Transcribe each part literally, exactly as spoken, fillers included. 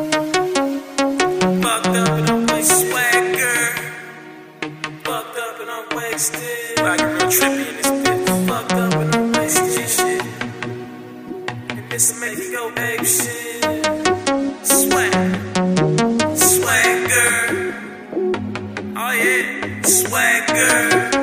Fucked up and I'm like swagger. Fucked up and I'm wasted. Like a real trippy in this bitch. Fucked up and I'm wasted. Shit. And this make me go babe shit. Swag. Swagger. Oh yeah. Swagger.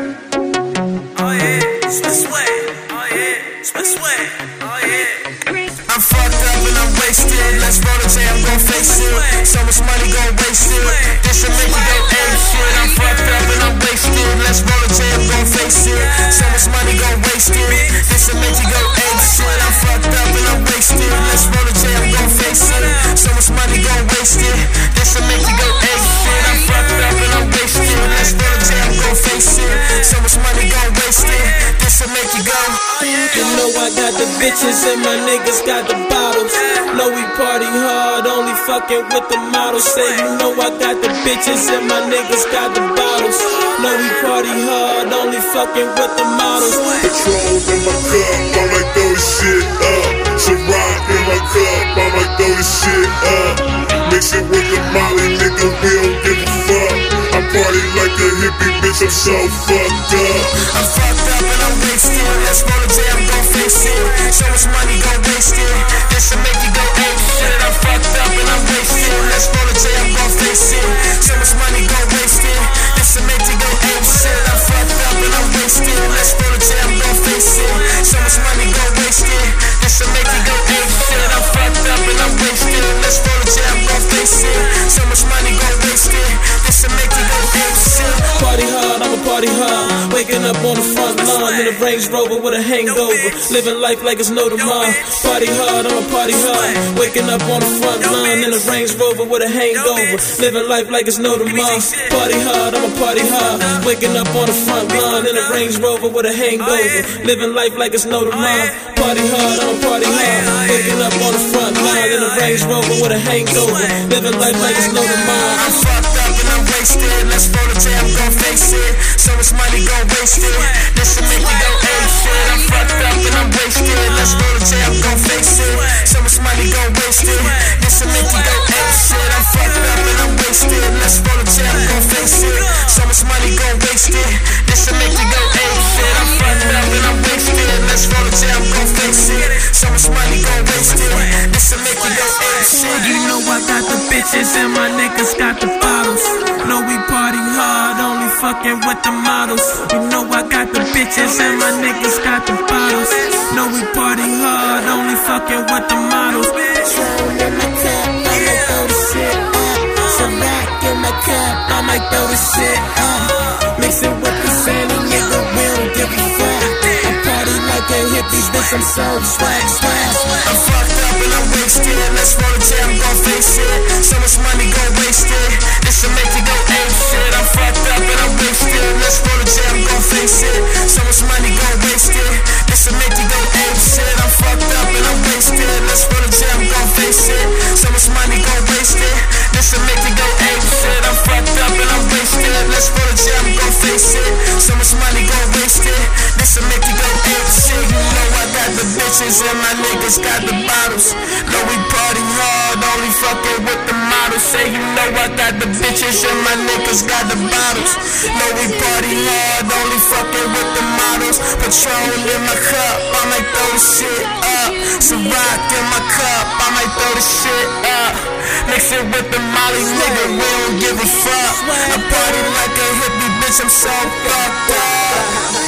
Oh yeah. Swag swag. Oh yeah. Swag swag. Oh yeah. I'm fucked up and I'm wasted. Let's roll the J, I'm gon' face it. So much money gon' waste it. This will make me go ape shit. I'm fucked up and I'm wasted. Let's roll the J, I'm gon' face it. So much money gon' waste it. This will make me go ape shit. I'm fucked up and I'm wasted. Let's roll the J, I'm gon' face it. So much money gon' waste it. This will make me go ape shit. I'm fucked up and I'm wasted. Let's roll the J, I'm gon' face it. So much money gon' waste it. This will make you go. You know I got the bitches and my niggas got the bottles. Know we party hard, only fucking with the models. Say you know I got the bitches and my niggas got the bottles. Know we party hard, only fucking with the models. Patron in my cup, I might throw this shit up. Ciroc in my cup, I might throw this shit up. Mix it with the Molly, nigga, we don't give a fuck. I party like a hippie, bitch, I'm so fucked up. I'm fucked up and I'm wasted. Let's roll the J, I'm gon' face it. So much money gon' waste it. This will make you go ape shit. I'm fucked up and I'm wasted. Let's roll the J, I'm gon' face it. So much money gon' waste it. This will make you go ape shit. I'm fucked up and I'm wasted. Let's roll the J, I'm gon' face it. So much money gon' waste it. This will make you go ape shit. I'm fucked up and I'm wasted. Let's roll the J, I'm gon' face it. So much money gon' waste it. This will make you go ape shit. Party hard, I'm a party hard. Waking up on the front line in a Range Rover with a hangover. Living life like it's no tomorrow. Party hard, I'm a party hard. Waking up on the front line in a Range Rover with a hangover. Living life like it's no tomorrow. Party hard, I'm a party hard. Waking up on the front line in a Range Rover with a hangover. Living life like it's no tomorrow. Party hard, I'm a party hard. Waking up on the front line in a Range Rover with a hangover. Living life like it's no tomorrow. I'm fucked up and I'm wasted. Let's roll the J, I'm gon' face it. So much money gon' waste it. This will make me go ape shit. I'm fucked up and I'm wasted. Let's roll the J, I'm gon' face it. So much money gon' waste it. This will make you go ape shit. I'm fucked up and I'm wasted. Let's roll the J, I'm gon' face it. So much money gon' waste it. This will make you go ape shit. I'm fucked up and I'm wasted. Let's roll the J, I'm gon' face it. So much money gon' waste it. This will make you go ape shit. You know I got the bitches and my niggas got the bottles. Know we party hard, only fucking with the models. You know I got the bitches and my niggas got the bottles. Know we party hard, only fucking with the models. Patron in my cup, I might throw the shit up. Ciroc in my cup, I might throw the shit up. Mix it with the Sandy, nigga, we don't give a fuck. I party like a hippie, bitch, I'm so swag, swag. I'm fucked up and I'm wasted. Let's roll the J, I'm gon' face it. So much money gon' waste it. This will make you go ape shit. I'm fucked up and I'm wasted. Let's roll the J, I'm gon' face it. So much money gon' waste it. This will make you go ape shit. I'm fucked up and I'm wasted. Let's roll the J, I'm gon' face it. So much money gon' waste it. This will make you go ape shit. I'm fucked up and I'm wasted. Let's roll the J, I'm gon' face it. So much money gon' waste it. This will make you go ape shit. You know I got the bitches and my niggas got the bottles. Know we party hard, only fucking with the models. Say you know I got the bitches and my niggas got the bottles. Know we party hard, only fucking with the models. Patron in my cup, I might throw the shit up. Ciroc in my cup, I might throw the shit up. Mix it with the Molly, nigga, we don't give a fuck. I party like a hippie, bitch, I'm so fucked up.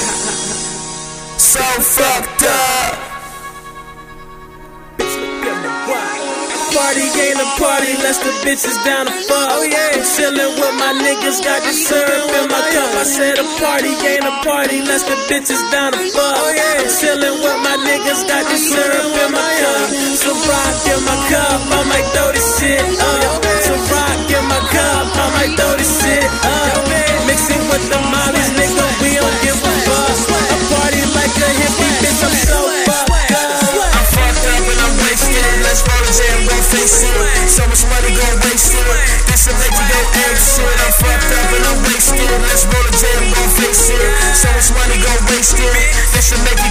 So fucked up. Party ain't a party unless the bitches down to fuck. Oh yeah, I'm chillin' with my niggas, got the syrup in my cup. I said a party ain't a party unless the bitches down to fuck. Oh yeah, I'm chillin' with my niggas, got the syrup in my cup. Ciroc in my cup, I might throw this shit up. Ciroc in my cup, I might throw this shit up. Mixing with the mollies, nigga, we don't give a fuck. I party like a hippie, bitch, I'm so fucked up. I'm fucked up and I'm wasted. Let's roll the J, I'm gon' face it. So much money gon' waste it. This will make you go ape shit. I'm fucked up and I'm wasted. Let's roll the J, I'm gon' face it. So much money gon' waste it. This will make